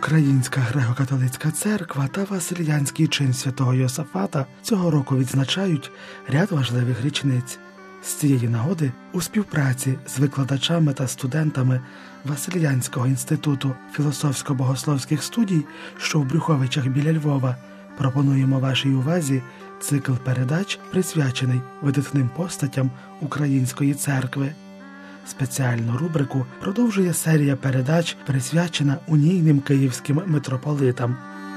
Українська греко-католицька церква та Василянський чин святого Йосафата цього року відзначають ряд важливих річниць. З цієї нагоди у співпраці з викладачами та студентами Василянського інституту філософсько-богословських студій, що в Брюховичах біля Львова, пропонуємо вашій увазі цикл передач, присвячений видатним постатям Української церкви. Спеціальну рубрику продовжує серія передач, присвячена унійним київським митрополитам.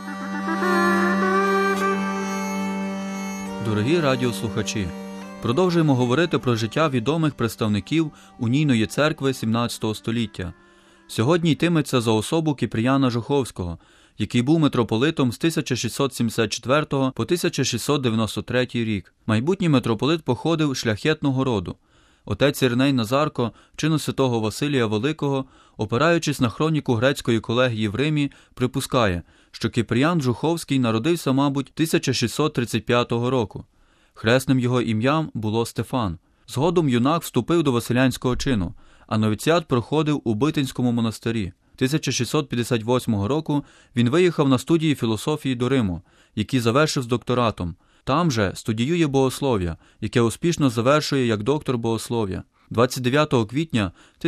Дорогі радіослухачі, продовжуємо говорити про життя відомих представників унійної церкви 17 століття. Сьогодні йтиметься за особу Кіпріяна Жуховського, який був митрополитом з 1674 по 1693 рік. Майбутній митрополит походив з шляхетного роду. Отець Іриней Назарко, чину святого Василія Великого, опираючись на хроніку грецької колегії в Римі, припускає, що Кіпріян Жуховський народився, мабуть, 1635 року. Хресним його ім'ям було Стефан. Згодом юнак вступив до Василянського чину, а новіціат проходив у Битинському монастирі. 1658 року він виїхав на студії філософії до Риму, які завершив з докторатом. Там же студіює богослов'я, яке успішно завершує як доктор богослов'я. 29 квітня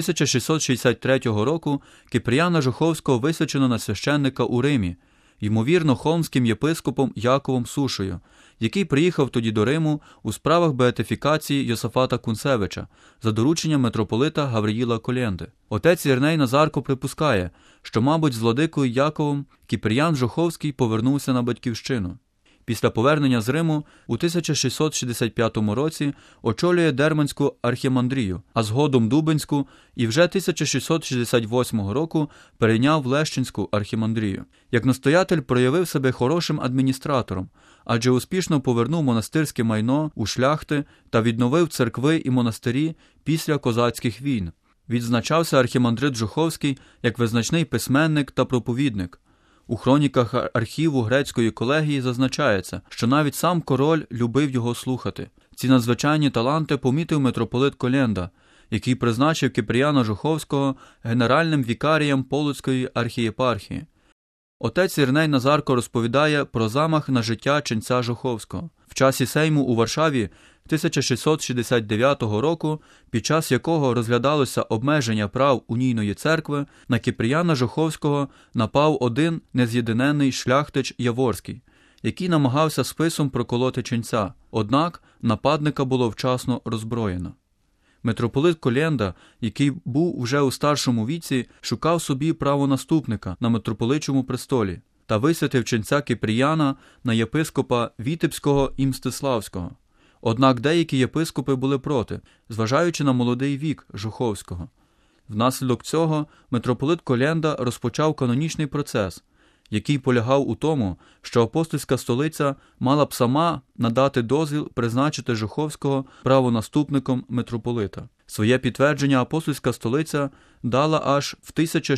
1663 року Кіпріяна Жуховського висвячено на священника у Римі, ймовірно, холмським єпископом Яковом Сушою, який приїхав тоді до Риму у справах беатифікації Йосафата Кунцевича за дорученням митрополита Гавриїла Коленди. Отець Іриней Назарко припускає, що, мабуть, з владикою Яковом Кіпріян Жуховський повернувся на батьківщину. Після повернення з Риму у 1665 році очолює Дерманську архімандрію, а згодом Дубенську, і вже 1668 року перейняв Лещинську архімандрію. Як настоятель проявив себе хорошим адміністратором, адже успішно повернув монастирське майно у шляхти та відновив церкви і монастирі після козацьких війн. Відзначався архімандрит Жуховський як визначний письменник та проповідник. У хроніках архіву грецької колегії зазначається, що навіть сам король любив його слухати. Ці надзвичайні таланти помітив митрополит Коленда, який призначив Кіпріяна Жуховського генеральним вікарієм Полоцької архієпархії. Отець Іриней Назарко розповідає про замах на життя ченця Жуховського. В часі сейму у Варшаві 1669 року, під час якого розглядалося обмеження прав унійної церкви, на Кіпріяна Жуховського напав один нез'єдинений шляхтич Яворський, який намагався списом проколоти ченця, однак нападника було вчасно роззброєно. Митрополит Коленда, який був вже у старшому віці, шукав собі правонаступника на митрополичому престолі та висвятив ченця Кіпріяна на єпископа Вітебського і Мстиславського. Однак деякі єпископи були проти, зважаючи на молодий вік Жуховського. Внаслідок цього митрополит Коленда розпочав канонічний процес, який полягав у тому, що апостольська столиця мала б сама надати дозвіл призначити Жуховського правонаступником митрополита. Своє підтвердження апостольська столиця дала аж в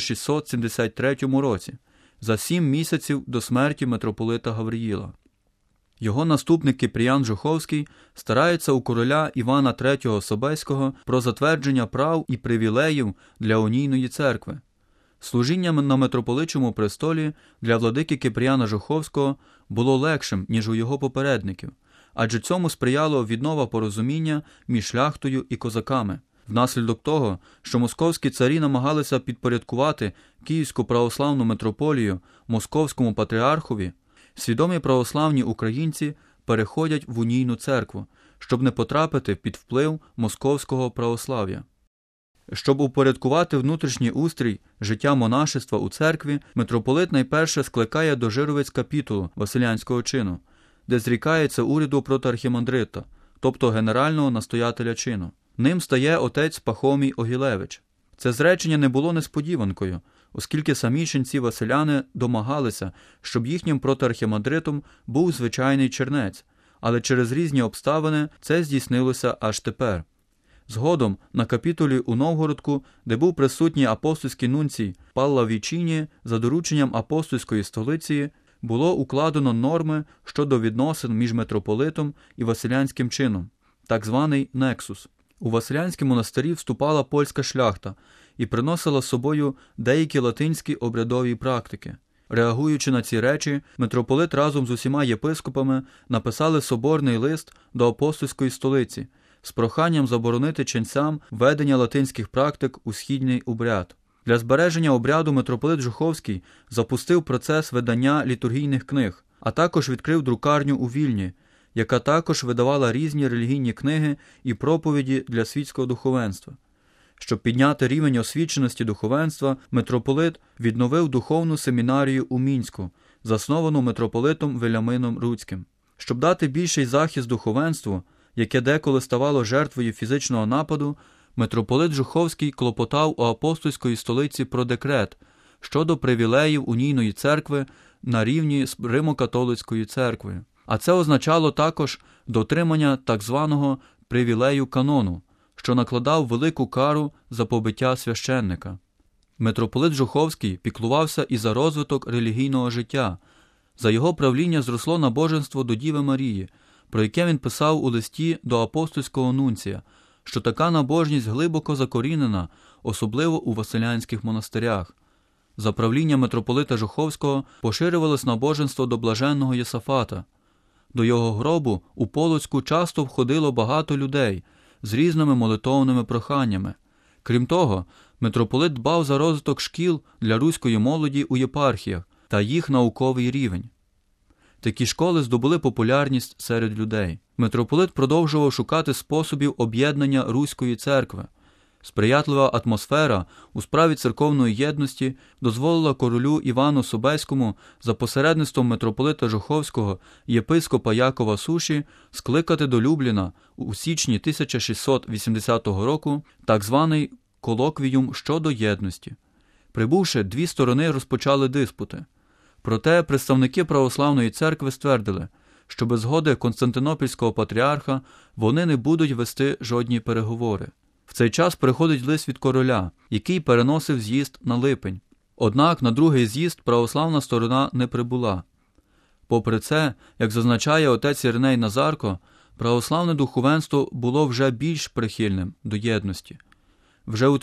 1673 році, за 7 місяців до смерті митрополита Гавриїла. Його наступник Кіпріян Жуховський старається у короля Івана III Собеського про затвердження прав і привілеїв для унійної церкви. Служіння на митрополичому престолі для владики Кіпріяна Жуховського було легшим, ніж у його попередників, адже цьому сприяло віднова порозуміння між шляхтою і козаками. Внаслідок того, що московські царі намагалися підпорядкувати Київську православну митрополію московському патріархові, свідомі православні українці переходять в унійну церкву, щоб не потрапити під вплив московського православ'я. Щоб упорядкувати внутрішній устрій життя монашества у церкві, митрополит найперше скликає до Жировець капітулу Василянського чину, де зрікається уряду проти архімандрита, тобто генерального настоятеля чину. Ним стає отець Пахомій Огілевич. Це зречення не було несподіванкою, оскільки самі ченці-василяни домагалися, щоб їхнім протиархімандритом був звичайний чернець, але через різні обставини це здійснилося аж тепер. Згодом на капітулі у Новгородку, де був присутній апостольський нунцій Палла Вічіні, за дорученням апостольської столиці, було укладено норми щодо відносин між митрополитом і василянським чином, так званий нексус. У Василянські монастирі вступала польська шляхта і приносила з собою деякі латинські обрядові практики. Реагуючи на ці речі, митрополит разом з усіма єпископами написали соборний лист до апостольської столиці з проханням заборонити ченцям ведення латинських практик у східний обряд. Для збереження обряду митрополит Жуховський запустив процес видання літургійних книг, а також відкрив друкарню у Вільні, яка також видавала різні релігійні книги і проповіді для світського духовенства. Щоб підняти рівень освіченості духовенства, митрополит відновив духовну семінарію у Мінську, засновану митрополитом Вельямином Руцьким. Щоб дати більший захист духовенству, яке деколи ставало жертвою фізичного нападу, митрополит Жуховський клопотав у апостольської столиці про декрет щодо привілеїв унійної церкви на рівні з Римо-католицькою церквою. А це означало також дотримання так званого привілею канону, що накладав велику кару за побиття священника. Митрополит Жуховський піклувався і за розвиток релігійного життя. За його правління зросло набоженство до Діви Марії, про яке він писав у листі до апостольського нунція, що така набожність глибоко закорінена, особливо у василянських монастирях. За правління митрополита Жуховського поширювалось набоженство до блаженного Єсафата. До його гробу у Полоцьку часто входило багато людей з різними молитовними проханнями. Крім того, митрополит дбав за розвиток шкіл для руської молоді у єпархіях та їх науковий рівень. Такі школи здобули популярність серед людей. Митрополит продовжував шукати способів об'єднання руської церкви. Сприятлива атмосфера у справі церковної єдності дозволила королю Івану Собеському за посередництвом митрополита Жуховського і єпископа Якова Суші скликати до Любліна у січні 1680 року так званий колоквіюм щодо єдності. Прибувши, дві сторони розпочали диспути. Проте представники православної церкви ствердили, що без згоди Константинопільського патріарха вони не будуть вести жодні переговори. В цей час приходить лист від короля, який переносив з'їзд на липень. Однак на другий з'їзд православна сторона не прибула. Попри це, як зазначає отець Іриней Назарко, православне духовенство було вже більш прихильним до єдності. Вже у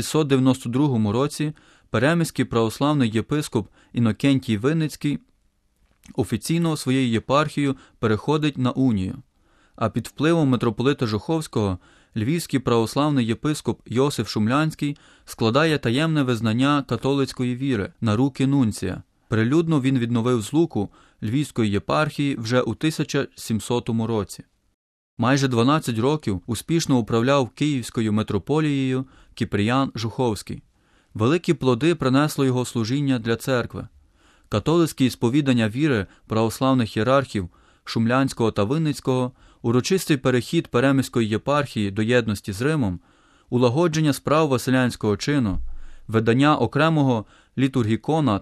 1692 році переміський православний єпископ Інокентій Винницький офіційно своєю єпархією переходить на унію, а під впливом митрополита Жуховського львівський православний єпископ Йосиф Шумлянський складає таємне визнання католицької віри на руки нунція. Прилюдно він відновив злуку львівської єпархії вже у 1700 році. Майже 12 років успішно управляв Київською митрополією Кіпріян Жуховський. Великі плоди принесло його служіння для церкви. Католицькі сповідання віри православних ієрархів Шумлянського та Винницького, урочистий перехід Перемиської єпархії до єдності з Римом, улагодження справ василянського чину, видання окремого літургікона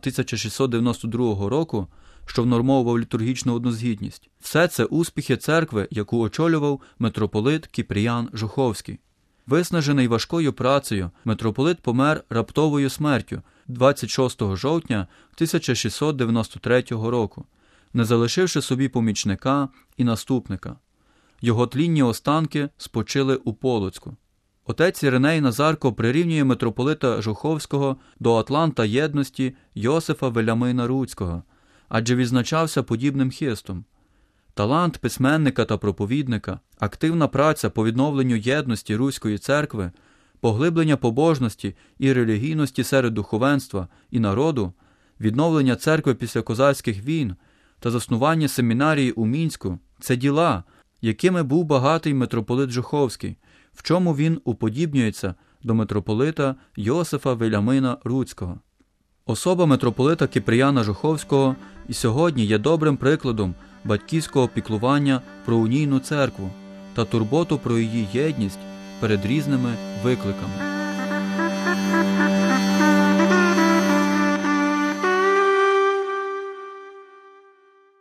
1692 року, що внормовував літургічну однозгідність. Все це успіхи церкви, яку очолював митрополит Кіпріян Жуховський. Виснажений важкою працею, митрополит помер раптовою смертю 26 жовтня 1693 року, не залишивши собі помічника і наступника. Його тлінні останки спочили у Полоцьку. Отець Іриней Назарко прирівнює митрополита Жуховського до атланта єдності Йосифа Вельямина Руцького, адже відзначався подібним хистом. Талант письменника та проповідника, активна праця по відновленню єдності Руської церкви, поглиблення побожності і релігійності серед духовенства і народу, відновлення церкви після козацьких війн та заснування семінарії у Мінську – це діла, якими був багатий митрополит Жуховський, в чому він уподібнюється до митрополита Йосифа Вельямина Руцького. Особа митрополита Кіпріяна Жуховського і сьогодні є добрим прикладом батьківського піклування про унійну церкву та турботу про її єдність перед різними викликами.